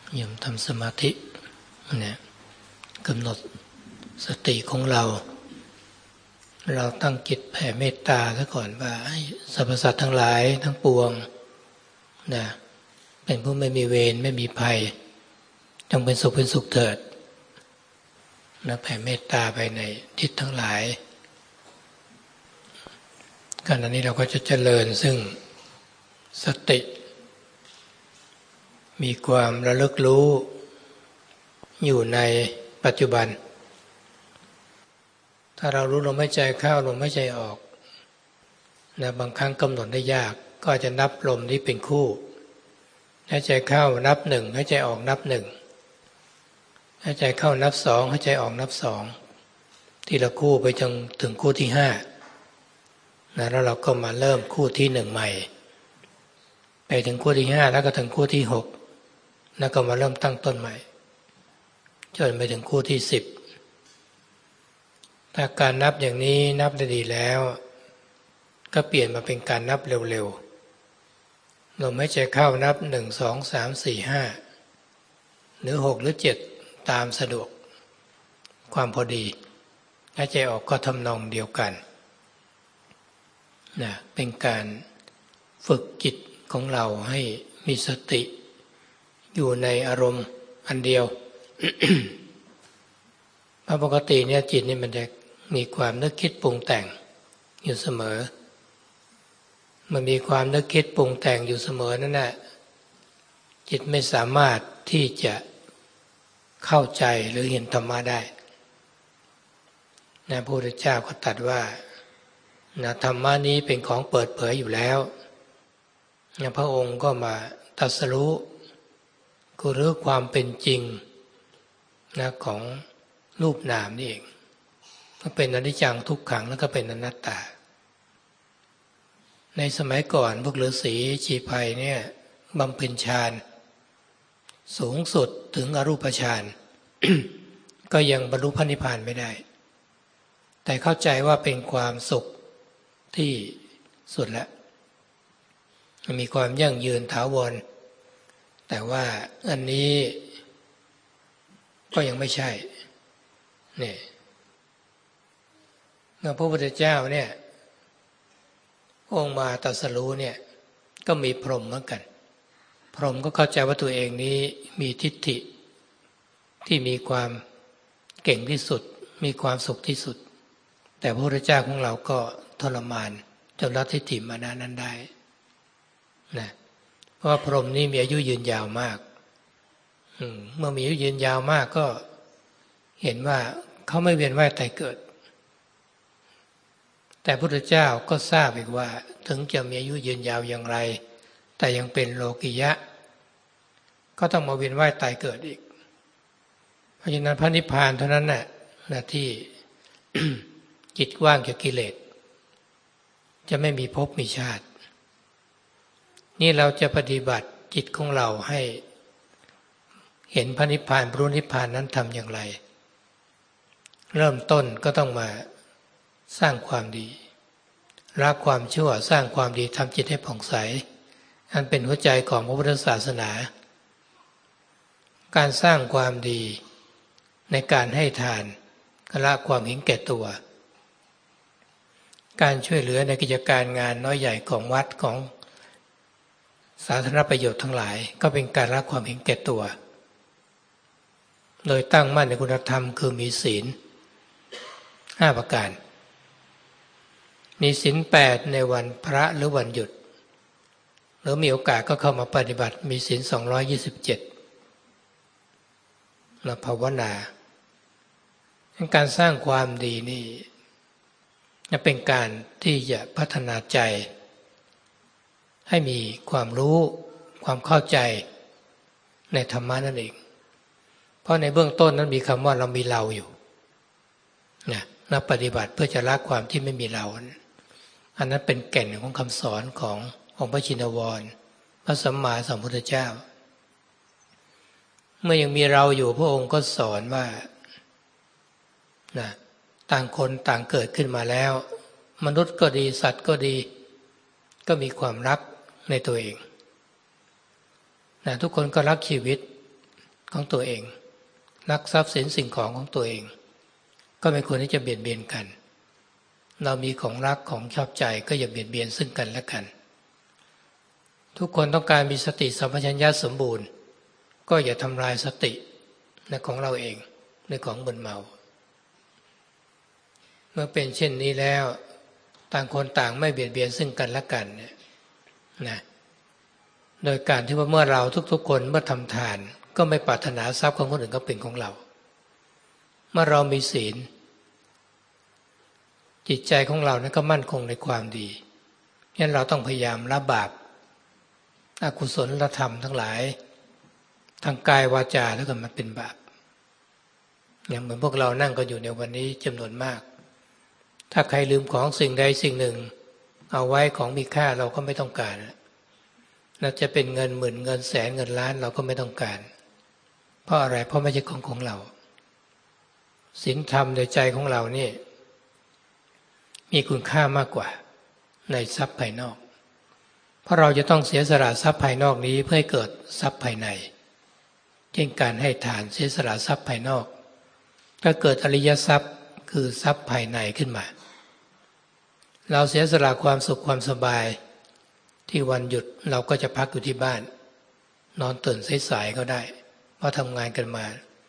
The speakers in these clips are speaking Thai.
ยมทำสมาธิเนี่ยกำหนดสติของเราตั้งจิตแผ่เมตตาซะก่อนว่าสรรพสัตว์ทั้งหลายทั้งปวงนะเป็นผู้ไม่มีเวรไม่มีภัยจงเป็นสุขเถิดนะแผ่เมตตาไปในทิศทั้งหลายขณะนี้เราก็จะเจริญซึ่งสติมีความระลึกรู้อยู่ในปัจจุบันถ้าเรารู้ลมหายใจเข้าลมหายใจออกนะบางครั้งกำหนดได้ยากก็จะนับลมที่เป็นคู่หายใจเข้านับหนึ่งหายใจออกนับหนึ่งหายใจเข้านับสองหายใจออกนับสองทีละคู่ไปจนถึงคู่ที่ห้านะแล้วเราก็มาเริ่มคู่ที่หนึ่งใหม่ไปถึงคู่ที่ห้าแล้วก็ถึงคู่ที่หกแล้วก็มาเริ่มตั้งต้นใหม่จนไปถึงคู่ที่10ถ้าการนับอย่างนี้นับได้ดีแล้วก็เปลี่ยนมาเป็นการนับเร็วๆลมหายใจเข้านับ1 2 3 4 5หรือ6หรือ7ตามสะดวกความพอดีหายใจออกก็ทำนองเดียวกันนะเป็นการฝึกจิตของเราให้มีสติอยู่ในอารมณ์อันเดียว เพราะปกติเนี่ยจิตนี่มันจะมีความนึกคิดปรุงแต่งอยู่เสมอมันมีความนึกคิดปรุงแต่งอยู่เสมอนั่นแหละจิตไม่สามารถที่จะเข้าใจหรือเห็นธรรมะได้นะพระพุทธเจ้าก็ตรัสว่านะธรรมะนี้เป็นของเปิดเผยอยู่แล้วนะพระองค์ก็มาตรัสรู้คือรู้ความเป็นจริงนะของรูปนามนี่เองก็เป็นอนิจจังทุกขังแล้วก็เป็นอนัตตาในสมัยก่อนพวกฤาษีชีไพรเนี่ยบำเพ็ญฌานสูงสุดถึงอรูปฌาน ก็ยังบรรลุพระนิพพานไม่ได้แต่เข้าใจว่าเป็นความสุขที่สุดแล้วมีความยั่งยืนถาวรแต่ว่าอันนี้ก็ยังไม่ใช่เนี่ยพระพุทธเจ้าเนี่ยองค์มาตรัสรู้เนี่ยก็มีพรหมเหมือนกันพรหมก็เข้าใจว่าตัวเองนี้มีทิฏฐิที่มีความเก่งที่สุดมีความสุขที่สุดแต่พระพุทธเจ้าของเราก็ทรมานจนละทิฏฐิมานะนั้นได้นะเพราะว่าพรหมนี่มีอายุยืนยาวมากเมื่อมีอายุยืนยาวมากก็เห็นว่าเขาไม่เวียนว่ายตายเกิดแต่พระพุทธเจ้าก็ทราบอีกว่าถึงจะมีอายุยืนยาวอย่างไรแต่ยังเป็นโลกิยะก็ต้องมาเวียนว่ายตายเกิดอีกเพราะฉะนั้นพระนิพพานเท่านั้นน่ะที่ จิตว่างจากกิเลสจะไม่มีภพมีชาตินี่เราจะปฏิบัติจิตของเราให้เห็นพระนิพพานบรรลุนิพพานนั้นทำอย่างไรเริ่มต้นก็ต้องมาสร้างความดีละความชั่วสร้างความดีทำจิตให้ผ่องใสอันเป็นหัวใจของพระพุทธศาสนาการสร้างความดีในการให้ทานละความเห็นแก่ตัวการช่วยเหลือในกิจการงานน้อยใหญ่ของวัดของสาธารณประโยชน์ทั้งหลายก็เป็นการละความเห็นแก่ตัวโดยตั้งมั่นในคุณธรรมคือมีศีล5ประการมีศีล8ในวันพระหรือวันหยุดหรือมีโอกาสก็เข้ามาปฏิบัติมีศีล227และภาวนาการสร้างความดีนี่จะเป็นการที่จะพัฒนาใจให้มีความรู้ความเข้าใจในธรรมะนั่นเองเพราะในเบื้องต้นนั้นมีคำว่าเรามีเราอยู่นักปฏิบัติเพื่อจะละความที่ไม่มีเราอันนั้นเป็นแก่นของคำสอนขององค์พระชินวรพระสัมมาสัมพุทธเจ้าเมื่อยังมีเราอยู่พระองค์ก็สอนว่าต่างคนต่างเกิดขึ้นมาแล้วมนุษย์ก็ดีสัตว์ก็ดีก็มีความรักในตัวเองทุกคนก็รักชีวิตของตัวเองรักทรัพย์สินสิ่งของของตัวเองก็ไม่ควรที่จะเบียดเบียนกันเรามีของรักของชอบใจก็อย่าเบียดเบียนซึ่งกันและกันทุกคนต้องการมีสติสัมปชัญญะสมบูรณ์ก็อย่าทำลายสติในของเราเองในของมึนเมาเมื่อเป็นเช่นนี้แล้วต่างคนต่างไม่เบียดเบียนซึ่งกันและกันเนี่ยนะโดยการที่ว่าเมื่อเราทุกๆคนเมื่อทำทานก็ไม่ปรารถนาทรัพย์ของคนอื่นก็เป็นของเราเมื่อเรามีศีลจิตใจของเรานั้นก็มั่นคงในความดีงั้นเราต้องพยายามละบาปอกุศลธรรมทั้งหลายทางกายวาจาแล้วก็มันเป็นบาปอย่างเหมือนพวกเรานั่งกันอยู่ในวันนี้จำนวนมากถ้าใครลืมของสิ่งใดสิ่งหนึ่งเอาไว้ของมีค่าเราก็ไม่ต้องการน่าจะเป็นเงินหมื่นเงินแสนเงินล้านเราก็ไม่ต้องการเพราะอะไรเพราะไม่ใช่ของเราศีลธรรมในใจของเรานี่มีคุณค่ามากกว่าในทรัพย์ภายนอกเพราะเราจะต้องเสียสละทรัพย์ภายนอกนี้เพื่อให้เกิดทรัพย์ภายในเช่นการให้ทานเสียสละทรัพย์ภายนอกถ้าเกิดอริยทรัพย์คือทรัพย์ภายในขึ้นมาเราเสียสละความสุขความสบายที่วันหยุดเราก็จะพักอยู่ที่บ้านนอนตื่นสายๆก็ได้เพราะทำงานกันมา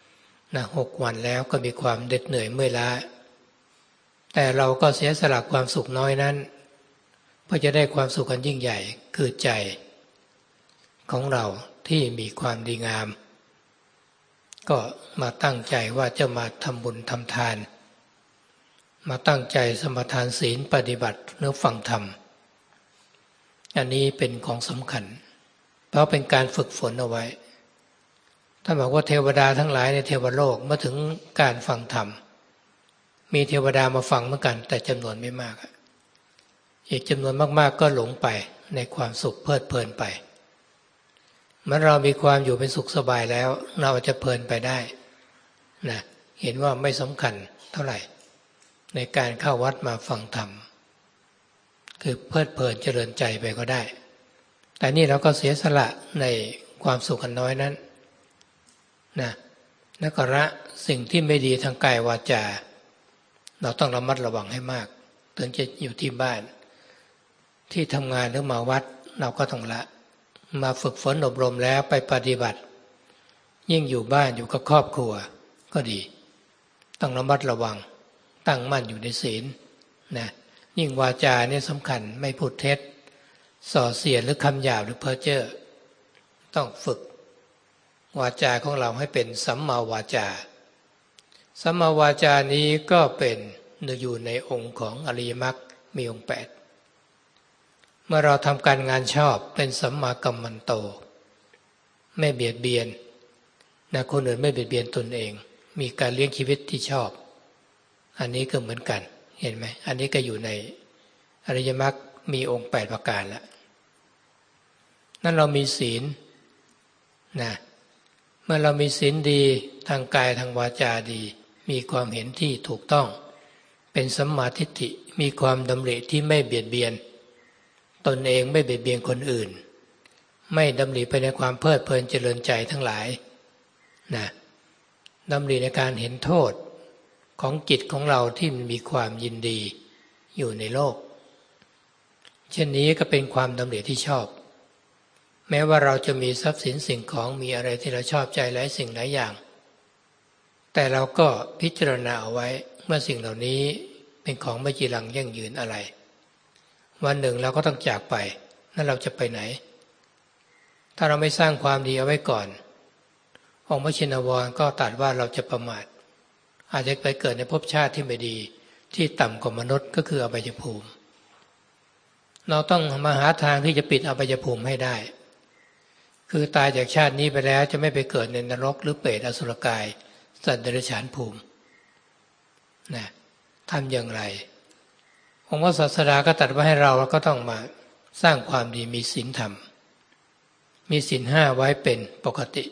6 วันแล้วก็มีความเหน็ดเหนื่อยเมื่อยล้าแต่เราก็เสียสละความสุขน้อยนั้นเพื่อจะได้ความสุขอันยิ่งใหญ่คือใจของเราที่มีความดีงามก็มาตั้งใจว่าจะมาทำบุญทำทานมาตั้งใจสมาทานศีลปฏิบัติเนื้อฟังธรรมอันนี้เป็นของสำคัญเพราะเป็นการฝึกฝนเอาไว้ถ้าบอกว่าเทวดาทั้งหลายในเทวโลกเมื่อถึงการฟังธรรมมีเทวดามาฟังเหมือนกันแต่จำนวนไม่มากอีกจำนวนมากๆก็หลงไปในความสุขเพลิดเพลินไปเมื่อเรามีความอยู่เป็นสุขสบายแล้วเราจะเพลินไปได้นะเห็นว่าไม่สำคัญเท่าไหร่ในการเข้าวัดมาฟังธรรมคือเพลิดเพลินเจริญใจไปก็ได้แต่นี่เราก็เสียสละในความสุขอันน้อยนั้นนะแล้วก็ละสิ่งที่ไม่ดีทางกายวาจาเราต้องระมัดระวังให้มากถึงจะอยู่ที่บ้านที่ทำงานหรือมาวัดเราก็ต้องละมาฝึกฝนอบรมแล้วไปปฏิบัติยิ่งอยู่บ้านอยู่กับครอบครัวก็ดีต้องระมัดระวังตั้งมั่นอยู่ในศีลนะยิ่งวาจาเนี่ยสำคัญไม่พูดเท็จส่อเสียดหรือคำหยาบหรือเพ้อเจ้อต้องฝึกวาจาของเราให้เป็นสัมมาวาจาสัมมาวาจานี้ก็เป็นอยู่ในองค์ของอริยมรรคมีองค์ 8เมื่อเราทำการงานชอบเป็นสัมมากัมมันโตไม่เบียดเบียนนะคนอื่นไม่เบียดเบียนตนเองมีการเลี้ยงชีวิตที่ชอบอันนี้ก็เหมือนกันเห็นไหมอันนี้ก็อยู่ในอริยมรรคมีองค์ 8ประการแล้วนั่นเรามีศีลนะเมื่อเรามีศีลดีทางกายทางวาจาดีมีความเห็นที่ถูกต้องเป็นสัมมาทิฏฐิมีความดำริที่ไม่เบียดเบียนตนเองไม่เบียดเบียนคนอื่นไม่ดำริไปในความเพลิดเพลินเจริญใจทั้งหลายนะดำริในการเห็นโทษของจิตของเราที่มีความยินดีอยู่ในโลกเช่นนี้ก็เป็นความดำริที่ชอบแม้ว่าเราจะมีทรัพย์สินสิ่งของมีอะไรที่เราชอบใจหลายสิ่งหลายอย่างแต่เราก็พิจารณาเอาไว้เมื่อสิ่งเหล่านี้เป็นของไม่จีรังยั่งยืนอะไรวันหนึ่งเราก็ต้องจากไปนั่นเราจะไปไหนถ้าเราไม่สร้างความดีเอาไว้ก่อนองค์พระชินวรก็ตรัสว่าเราจะประมาทอาจจะไปเกิดในภพชาติที่ไม่ดีที่ต่ำกว่ามนุษย์ก็คืออบายภูมิเราต้องมาหาทางที่จะปิดอบายภูมิให้ได้คือตายจากชาตินี้ไปแล้วจะไม่ไปเกิดในนรกหรือเปรตอสุรกายสัตว์เดรัจฉานภูมินะทำอย่างไรองค์พระศาสดาก็ตรัสว่าให้เราก็ต้องมาสร้างความดีมีศีลธรรมมีศีล 5ไว้เป็นปกติ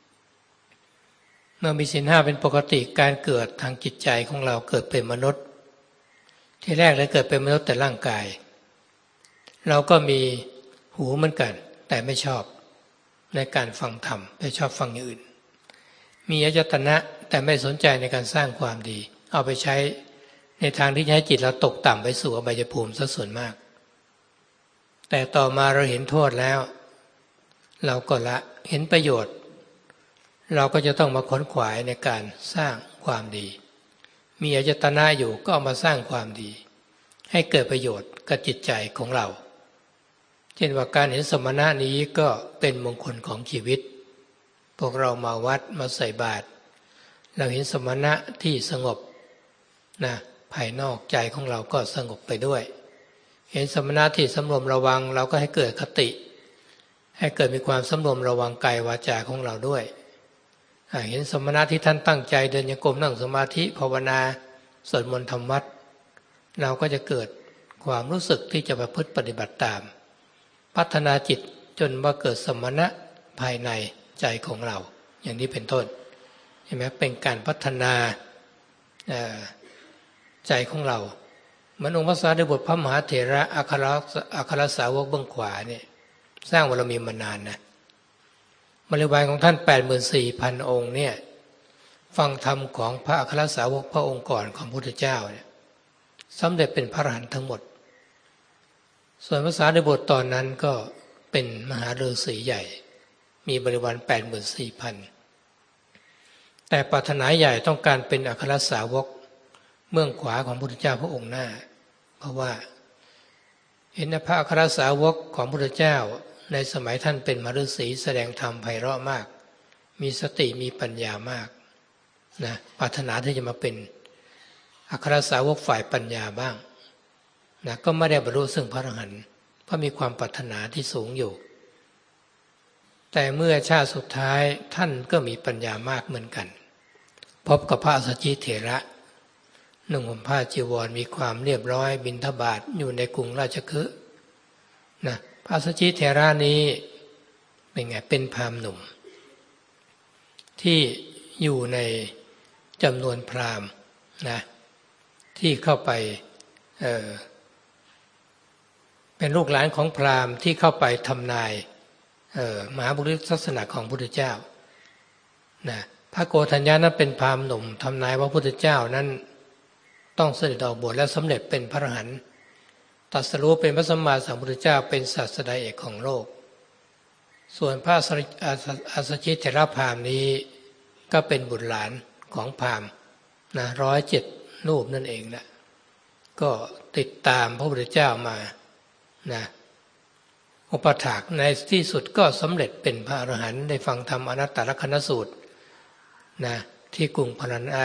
เมื่อมีศีล 5เป็นปกติการเกิดทางจิตใจของเราเกิดเป็นมนุษย์ที่แรกเลยเกิดเป็นมนุษย์แต่ร่างกายเราก็มีหูเหมือนกันแต่ไม่ชอบในการฟังธรรมไม่ชอบฟังอย่างอื่นมีอายตนะแต่ไม่สนใจในการสร้างความดีเอาไปใช้ในทางที่จะให้จิตเราตกต่ำไปสู่อบายภูมิซะส่วนมากแต่ต่อมาเราเห็นโทษแล้วเราก็ละเห็นประโยชน์เราก็จะต้องมาขวนขวายในการสร้างความดีมีอายตนะอยู่ก็เอามาสร้างความดีให้เกิดประโยชน์กับจิตใจของเราเช่นว่าการเห็นสมณะนี้ก็เป็นมงคลของชีวิตพวกเรามาวัดมาใส่บาตรเราเห็นสมณะที่สงบนะภายนอกใจของเราก็สงบไปด้วยเห็นสมณะที่สำรวมระวังเราก็ให้เกิดคติให้เกิดมีความสำรวมระวังกายวาจาของเราด้วยเห็นสมณะที่ท่านตั้งใจเดินโยกมนั่งสมาธิภาวนาสวดมนต์ทำวัดเราก็จะเกิดความรู้สึกที่จะประพฤติปฏิบัติตามพัฒนาจิตจนว่าเกิดสมณะภายในใจของเราอย่างนี้เป็นต้นเห็นไหมเป็นการพัฒนาใจของเราเหมือนองค์พระสารีบุตรพระมหาเถระอัครสาวกเบื้องขวาเนี่ยสร้างบารมีมานานนะบริวารของท่าน 84,000 องค์เนี่ยฟังธรรมของพระอัครสาวกพระองค์ก่อนของพระพุทธเจ้าเนี่ยสำเร็จเป็นพระอรหันต์ทั้งหมดส่วนพระสารีบุตรตอนนั้นก็เป็นมหาฤาษีใหญ่มีบริวาร 84,000 แต่ปรารถนาใหญ่ต้องการเป็นอัครสาวกเบื้องขวาของพระพุทธเจ้าพระองค์หน้าเพราะว่าเห็นพระอัครสาวกของพระพุทธเจ้าในสมัยท่านเป็นมหาฤาษีแสดงธรรมไพเราะมากมีสติมีปัญญามากนะปรารถนาที่จะมาเป็นอัครสาวกฝ่ายปัญญาบ้างนะก็ไม่ได้บรรลุซึ่งพระอรหันต์เพราะมีความปรารถนาที่สูงอยู่แต่เมื่อชาติสุดท้ายท่านก็มีปัญญามากเหมือนกันพบกับพระอัสสชิเถระนุ่งห่มผ้าจีวรมีความเรียบร้อยบิณฑบาตอยู่ในกรุงราชคฤห์นะพระอัสสชิเถระนี้เป็นไงเป็นพราหมณ์หนุ่มที่อยู่ในจำนวนพราหมณ์นะที่เข้าไปเป็นลูกหลานของพราหมณ์ที่เข้าไปทำนายมหาบุริลักษณะของพระพุทธเจ้านะพระโกฏัญญานั้นเป็นพราหมณ์หนุ่มทำนายว่าพระพุทธเจ้านั้นต้องเสด็จออกบวชและสำเร็จเป็นพระอรหันต์ตรัสรู้เป็นพระสัมมาสัมพุทธเจ้าเป็นศาสดาเอกของโลกส่วนพระอัสสชิเถระพราหมณ์นี้ก็เป็นบุตรหลานของพราหมณ์นะ107 รูปนั่นเองนะก็ติดตามพระพุทธเจ้ามานะอุปถากในที่สุดก็สำเร็จเป็นพระอรหันต์ได้ฟังธรรมอนัตตลกนสูตรนะที่กรุงพา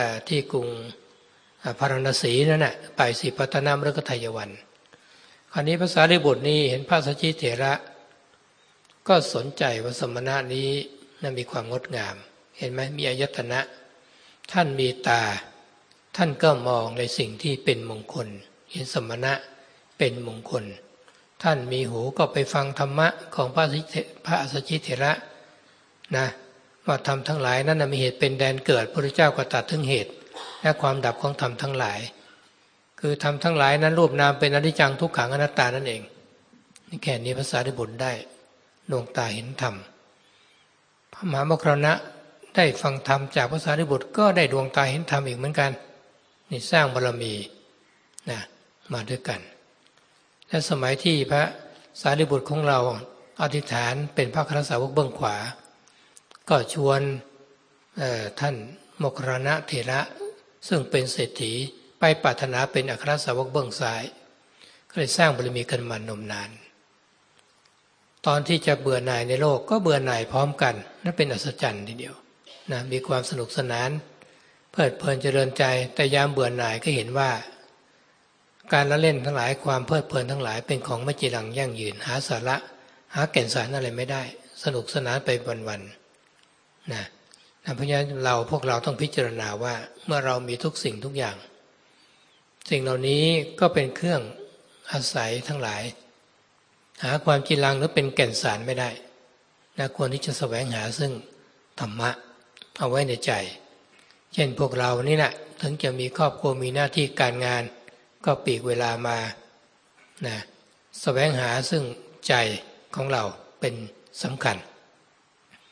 ราณสีนั่นแหละไปสิปัตนามฤคทายวันคราวนี้พระสารีบุตรนี้เห็นพระสัชชิเถระก็สนใจว่าสมณะนี้นั้นมีความงดงามเห็นไหมมีอายตนะท่านมีตาท่านก็มองในสิ่งที่เป็นมงคลเห็นสมณะเป็นมงคลท่านมีหูก็ไปฟังธรรมะของพระอัสสชิเถระนะว่าธรรมทั้งหลายนั้นมีเหตุเป็นแดนเกิดพระพุทธเจ้าก็ตรัสถึงเหตุและความดับของธรรมทั้งหลายคือธรรมทั้งหลายนั้นรูปนามเป็นอนิจจังทุกขังอนัตตานั่นเองนี่แค่นี้พระสารีบุตรได้ดวงตาเห็นธรรมพระมหาโมคคัลลานะได้ฟังธรรมจากพระสารีบุตรก็ได้ดวงตาเห็นธรรมอีกเหมือนกันนี่สร้างบารมีนะมาด้วยกันและสมัยที่พระสารีบุตรของเราอธิษฐานเป็นพระอัครสาวกเบื้องขวาก็ชวนท่านโมคคัลลานะเถระซึ่งเป็นเศรษฐีไปปรารถนาเป็นอัครสาวกเบื้องซ้ายก็เลยสร้างบารมีกันมานมนานตอนที่จะเบื่อหน่ายในโลกก็เบื่อหน่ายพร้อมกันนั่นเป็นอัศจรรย์ทีเดียวนะมีความสนุกสนานเพลิดเพลินเจริญใจแต่ยามเบื่อหน่ายก็เห็นว่าการละเล่นทั้งหลายความเพลิดเพลินทั้งหลายเป็นของไม่จีรังยั่งยืนหาสาระหาแก่นสารอะไรไม่ได้สนุกสนานไปวันๆนะเพราะฉะนั้นพวกเราต้องพิจารณาว่าเมื่อเรามีทุกสิ่งทุกอย่างสิ่งเหล่านี้ก็เป็นเครื่องอาศัยทั้งหลายหาความจีรังหรือเป็นแก่นสารไม่ได้นะควรที่จะแสวงหาซึ่งธรรมะเอาไว้ในใจเช่นพวกเรานี่แหละถึงจะมีครอบครัวมีหน้าที่การงานก็ปลีกเวลามานะแสวงหาซึ่งใจของเราเป็นสำคัญ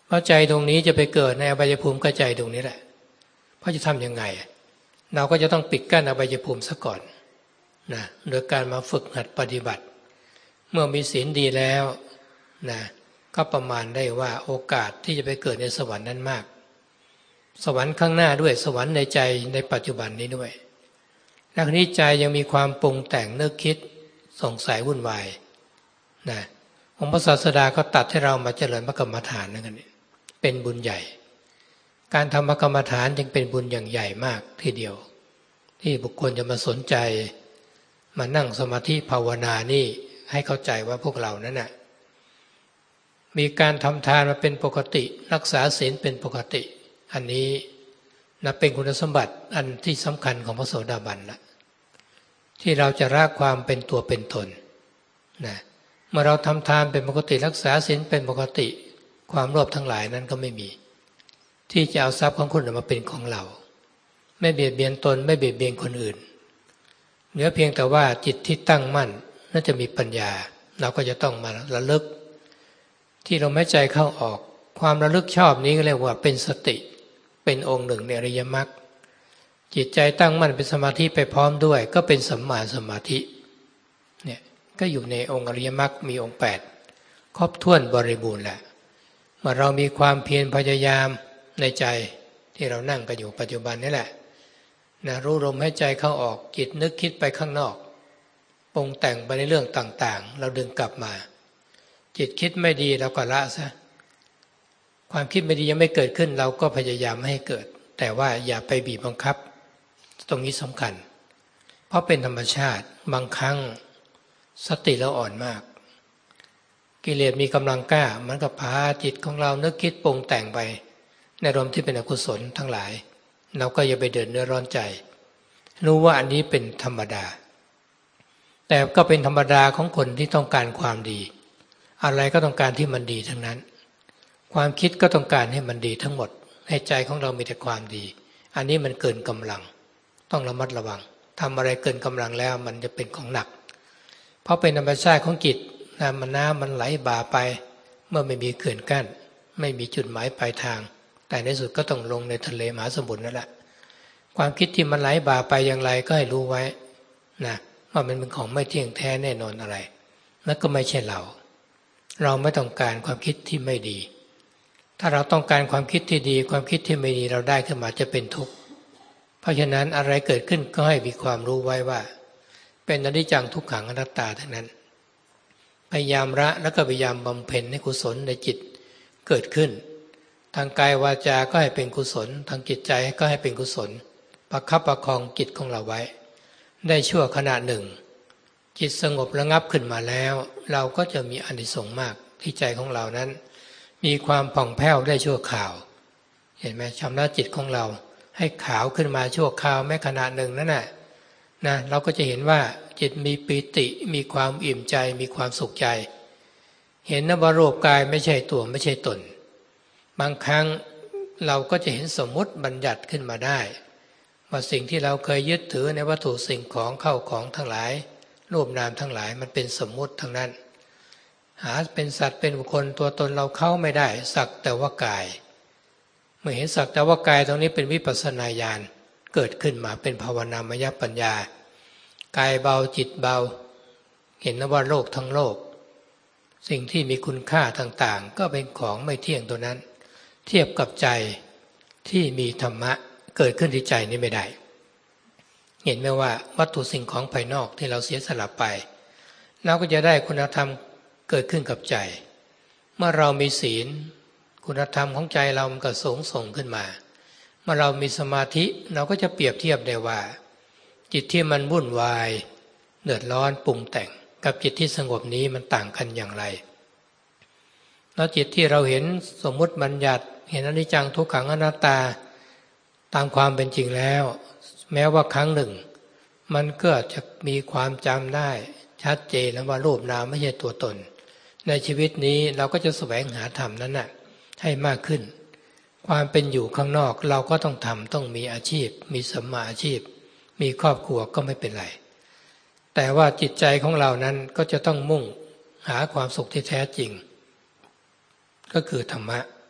เพราะใจตรงนี้จะไปเกิดในอบายภูมิก็ใจตรงนี้แหละเพราะจะทำยังไงเราก็จะต้องปิดกั้นอบายภูมิซะก่อนนะโดยการมาฝึกหัดปฏิบัติเมื่อมีศีลดีแล้วนะก็ประมาณได้ว่าโอกาสที่จะไปเกิดในสวรรค์นั้นมากสวรรค์ข้างหน้าด้วยสวรรค์ในใจในปัจจุบันนี้ด้วยและคราวนี้ใจยังมีความปรุงแต่งนึกคิดสงสัยวุ่นวายนะองค์พระศาสดาก็ตัดให้เรามาเจริญพระกรรมฐานนั่นเองเป็นบุญใหญ่การทำพระกรรมฐานจึงเป็นบุญอย่างใหญ่มากทีเดียวที่บุคคลจะมาสนใจมานั่งสมาธิภาวนานี่ให้เข้าใจว่าพวกเรานั้นน่ะมีการทำทานมาเป็นปกติรักษาศีลเป็นปกติอันนี้นับเป็นคุณสมบัติอันที่สำคัญของพระโสดาบันละที่เราจะละความเป็นตัวเป็นตนนะเมื่อเราทำทานเป็นปกติรักษาศีลเป็นปกติความโลภทั้งหลายนั้นก็ไม่มีที่จะเอาทรัพย์ของคนอื่นมาเป็นของเราไม่เบียดเบียนตนไม่เบียดเบียนคนอื่นเหลือเพียงแต่ว่าจิตที่ตั้งมั่นน่าจะมีปัญญาเราก็จะต้องมาระลึกที่ลมหายใจเข้าออกความระลึกชอบนี้ก็เรียกว่าเป็นสติเป็นองค์หนึ่งในอริยมรรคจิตใจตั้งมั่นเป็นสมาธิไปพร้อมด้วยก็เป็นสัมมาสมาธิเนี่ยก็อยู่ในองค์อริยมรรคมีองค์8ครบถ้วนบริบูรณ์แหละเมื่อเรามีความเพียรพยายามในใจที่เรานั่งกันอยู่ปัจจุบันนี่แหละนะรู้ลมหายใจเข้าออกจิตนึกคิดไปข้างนอกปรุงแต่งไปในเรื่องต่างๆเราดึงกลับมาจิตคิดไม่ดีเราก็ละซะความคิดไม่ดียังไม่เกิดขึ้นเราก็พยายามไม่ให้เกิดแต่ว่าอย่าไปบีบบังคับตรงนี้สำคัญเพราะเป็นธรรมชาติบางครั้งสติเราอ่อนมากกิเลสมีกำลังกล้ามันก็พาจิตของเรานึกคิดปรุงแต่งไปในอารมณ์ที่เป็นอกุศลทั้งหลายเราก็อย่าไปเดือดเนื้อร้อนใจรู้ว่าอันนี้เป็นธรรมดาแต่ก็เป็นธรรมดาของคนที่ต้องการความดีอะไรก็ต้องการที่มันดีทั้งนั้นความคิดก็ต้องการให้มันดีทั้งหมดให้ใจของเรามีแต่ความดีอันนี้มันเกินกำลังต้องระมัดระวังทำอะไรเกินกำลังแล้วมันจะเป็นของหนักเพราะเป็นธรรมชาติของจิตน้ำมันไหลบ่าไปเมื่อไม่มีเขื่อนกั้นไม่มีจุดหมายปลายทางแต่ในสุดก็ต้องลงในทะเลมหาสมุทรนั่นแหละความคิดที่มันไหลบ่าไปอย่างไรก็ให้รู้ไว้นะว่ามันเป็นของไม่เที่ยงแท้แน่นอนอะไรนั่นก็ไม่ใช่เราไม่ต้องการความคิดที่ไม่ดีถ้าเราต้องการความคิดที่ดีความคิดที่ไม่ดีเราได้ขึ้นมาจะเป็นทุกข์เพราะฉะนั้นอะไรเกิดขึ้นก็ให้มีความรู้ไว้ว่าเป็นอนิจจังทุกขังอนัตตาทั้งนั้นพยายามละแล้วก็พยายามบำเพ็ญให้กุศลในจิตเกิดขึ้นทางกายวาจาก็ให้เป็นกุศลทางจิตใจก็ให้เป็นกุศลประคับประคองจิตของเราไว้ได้ชั่วขณะหนึ่งจิตสงบระงับขึ้นมาแล้วเราก็จะมีอานิสงส์มากที่ใจของเรานั้นมีความผ่องแผ้วได้ชั่วคราวเห็นไหมชำระจิตของเราให้ขาวขึ้นมาชั่วคราวแม้ขณะหนึ่งนั่นน่ะนะเราก็จะเห็นว่าจิตมีปีติมีความอิ่มใจมีความสุขใจเห็นนะว่ารูปกายไม่ใช่ตัวไม่ใช่ตนบางครั้งเราก็จะเห็นสมมุติบัญญัติขึ้นมาได้ว่าสิ่งที่เราเคยยึดถือในวัตถุสิ่งของเข้าของทั้งหลายรูปนามทั้งหลายมันเป็นสมมุติทั้งนั้นหาเป็นสัตว์เป็นบุคคลตัวตนเราเข้าไม่ได้สักแต่ว่ากายเมื่อเห็นสักแต่ว่ากายตรงนี้เป็นวิปัสสนาญาณเกิดขึ้นมาเป็นภาวนามยปัญญากายเบาจิตเบาเห็นว่าโลกทั้งโลกสิ่งที่มีคุณค่าต่างๆก็เป็นของไม่เที่ยงตัวนั้นเทียบกับใจที่มีธรรมะเกิดขึ้นที่ใจนี้ไม่ได้เห็นไหมว่าวัตถุสิ่งของภายนอกที่เราเสียสละไปเราก็จะได้คุณธรรมเกิดขึ้นกับใจเมื่อเรามีศีลคุณธรรมของใจเรามันก็สูงส่งขึ้นมาเมื่อเรามีสมาธิเราก็จะเปรียบเทียบได้ว่าจิตที่มันวุ่นวายเดือดร้อนปรุงแต่งกับจิตที่สงบนี้มันต่างกันอย่างไรแล้วจิตที่เราเห็นสมมุติบัญญัติเห็นอนิจจังทุกขังอนัตตาตามความเป็นจริงแล้วแม้ว่าครั้งหนึ่งมันก็จะมีความจำได้ชัดเจนแล้วว่ารูปนามไม่ใช่ตัวตนในชีวิตนี้เราก็จะแสวงหาธรรมนั้นน่ะให้มากขึ้นความเป็นอยู่ข้างนอกเราก็ต้องทำต้องมีอาชีพมีสัมมาอาชีพมีครอบครัวก็ไม่เป็นไรแต่ว่าจิตใจของเรานั้นก็จะต้องมุ่งหาความสุขที่แท้จริงก็คือธรรมะ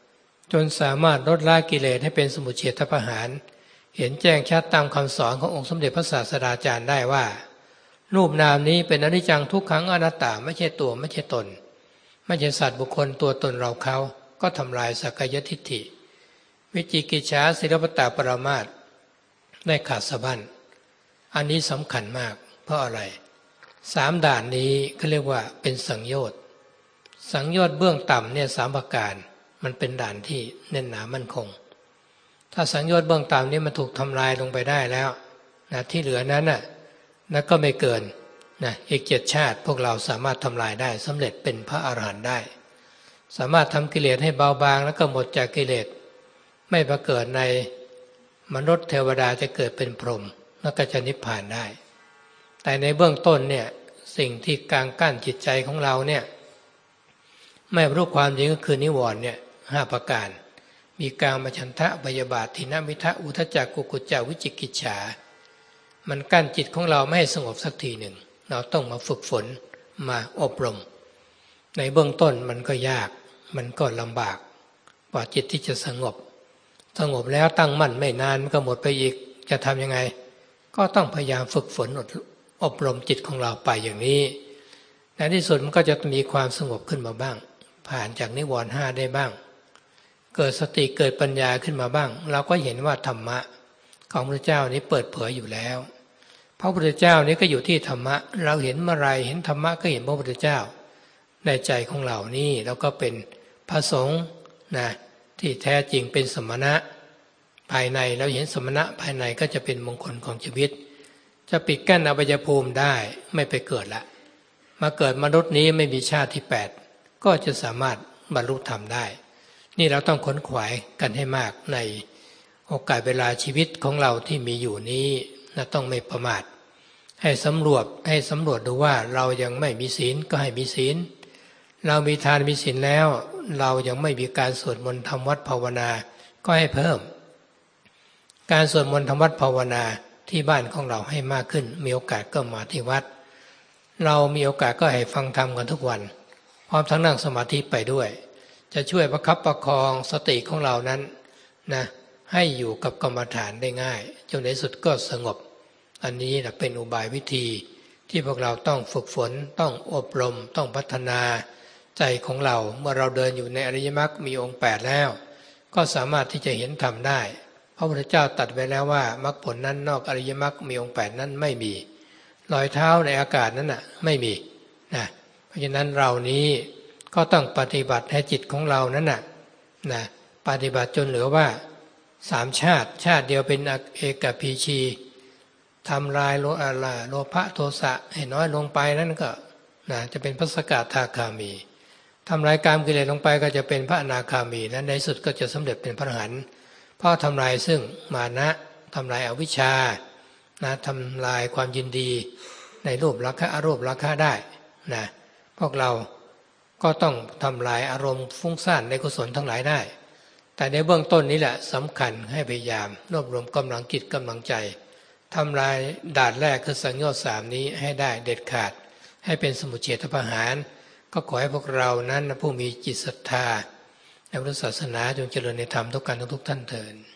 จนสามารถลดละกิเลสให้เป็นสมุจเฉทประหารเห็นแจ้งชัดตามคำสอนขององค์สมเด็จพระศาสดาจารย์ได้ว่ารูปนามนี้เป็นอนิจจังทุกขังอนัตตาไม่ใช่ตัวไม่ใช่ตนไม่ใช่สัตว์บุคคลตัวตนเราเขาก็ทำลายสักกายทิฏฐิวิจิกิจฉาศิลปตปรามาสได้ขาดสะบั้นอันนี้สำคัญมากเพราะอะไร3ด่านนี้เขาเรียกว่าเป็นสังโยชน์สังโยชน์เบื้องต่ำเนี่ย3ประการมันเป็นด่านที่แน่นหนามั่นคงถ้าสังโยชน์เบื้องต่ำนี้มันถูกทำลายลงไปได้แล้วนะที่เหลือนั้นน่ะก็ไม่เกินนะอีก7ชาติพวกเราสามารถทำลายได้สำเร็จเป็นพระอรหันต์ได้สามารถทำกิเลสให้เบาบางแล้วก็หมดจากกิเลสไม่มาเกิดในมนุษย์เทวดาจะเกิดเป็นพรหมแล้วก็จะนิพพานได้แต่ในเบื้องต้นเนี่ยสิ่งที่กางกั้นจิตใจของเราเนี่ยไม่รู้ความจริงก็คือนิวรณ์เนี่ย5ประการมีกามฉันทะพยาบาททิฏฐิมิทะอุทธัจจะกุกุจจะวิจิกิจฉามันกั้นจิตของเราไม่ให้สงบสักทีหนึ่งเราต้องมาฝึกฝนมาอบรมในเบื้องต้นมันก็ยากมันก็ลำบากกว่าจิตที่จะสงบแล้วตั้งมั่นไม่นานมันก็หมดไปอีกจะทำยังไงก็ต้องพยายามฝึกฝนอบรมจิตของเราไปอย่างนี้ในที่สุดมันก็จะมีความสงบขึ้นมาบ้างผ่านจากนิวรณ์5ได้บ้างเกิดสติเกิดปัญญาขึ้นมาบ้างเราก็เห็นว่าธรรมะของพระเจ้านี้เปิดเผยอยู่แล้วพระพุทธเจ้านี้ก็อยู่ที่ธรรมะเราเห็นเมื่อไรเห็นธรรมะก็เห็นพระพุทธเจ้าในใจของเรานี่แล้วก็เป็นพระสงฆ์นะที่แท้จริงเป็นสมณะภายในเราเห็นสมณะภายในก็จะเป็นมงคลของชีวิตจะปิดกั้นอบายภูมิได้ไม่ไปเกิดละมาเกิดมนุษย์นี้ไม่มีชาติที่8ก็จะสามารถบรรลุธรรมได้นี่เราต้องขนขวายกันให้มากในโอกาสเวลาชีวิตของเราที่มีอยู่นี้นะต้องไม่ประมาทให้สำรวจดูว่าเรายังไม่มีศีลก็ให้มีศีลเรามีทานมีศีลแล้วเรายังไม่มีการสวดมนต์ทำวัดภาวนาก็ให้เพิ่มการสวดมนต์ทำวัดภาวนาที่บ้านของเราให้มากขึ้นมีโอกาสก็มาที่วัดเรามีโอกาสก็ให้ฟังธรรมกันทุกวันพร้อมทั้งนั่งสมาธิไปด้วยจะช่วยประคับประคองสติของเรานั้นนะให้อยู่กับกรรมฐานได้ง่ายจนในสุดก็สงบอันนี้นะเป็นอุบายวิธีที่พวกเราต้องฝึกฝนต้องอบรมต้องพัฒนาใจของเราเมื่อเราเดินอยู่ในอริยมรรคมีองค์8แล้วก็สามารถที่จะเห็นธรรมได้พระพุทธเจ้าตรัสไว้แล้วว่ามรรคผลนั้นนอกอริยมรรคมีองค์8นั้นไม่มีรอยเท้าในอากาศนั้นน่ะไม่มีนะเพราะฉะนั้นเรานี้ก็ต้องปฏิบัติให้จิตของเรานั้นน่ะนะปฏิบัติจนเหลือว่า3ชาติเดียวเป็นเอกพีชีทำลายโลภะโทสะให้น้อยลงไปนั่นก็นะจะเป็นพระสกทาคามีทำลายกามกิเลสลงไปก็จะเป็นพระอนาคามีนั้นในสุดก็จะสำเร็จเป็นพระอรหันต์เพราะทำลายซึ่งมานะทำลายอวิชชานะทำลายความยินดีในรูปราคะอรูปราคะได้นะพวกเราก็ต้องทำลายอารมณ์ฟุ้งซ่านในกุศลทั้งหลายได้แต่ในเบื้องต้นนี้แหละสำคัญให้พยายามรวบรวมกำลังจิตกำลังใจทำลายด่านแรกคือสังโยชน์3นี้ให้ได้เด็ดขาดให้เป็นสมุจเฉทประหารก็ขอให้พวกเรานั้นผู้มีจิตศรัทธาในพุทธศาสนาจงเจริญในธรรมทุกการทุกท่านเถิด